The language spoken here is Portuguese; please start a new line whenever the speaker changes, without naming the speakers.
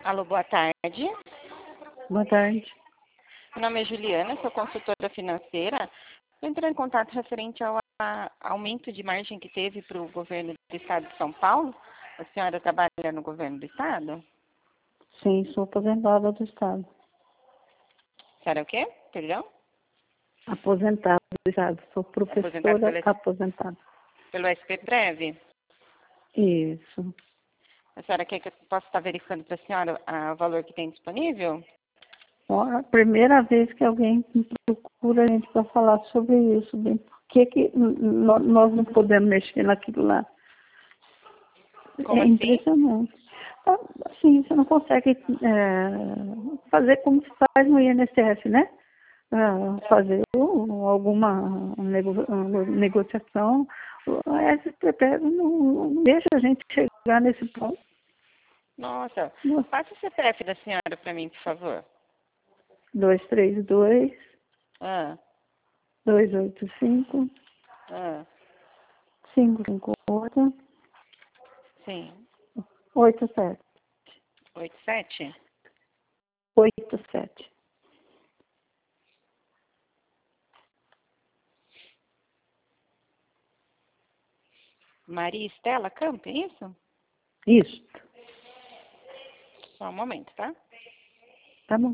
Alô, boa tarde.
Boa tarde.
Meu nome é Juliana, sou consultora financeira. Estou entrando em contato referente ao aumento de margem que teve para o governo do estado de São Paulo. A senhora trabalha no governo do estado?
Sim, sou aposentada do Estado.
A senhora é o quê? Perdão?
Aposentada do Estado. Sou professora aposentada.
Pelo SPPrev?
Isso.
A senhora quer que eu possa estar verificando para a senhora o valor que tem disponível?
Ó, a primeira vez que alguém me procura a gente para falar sobre isso, bem, por que nós não podemos mexer naquilo lá?
Como
É
assim?
impressionante. Assim, você não consegue fazer como se faz no INSS, né? Fazer alguma negociação. A SPP não deixa a gente chegar nesse ponto.
Nossa, passa o CPF da senhora para mim, por favor.
232
Ah,
285
ah,
558
sim.
87
87?
87.
Maria Estela Campo, é isso?
Isso.
Só um momento, tá?
Tá bom.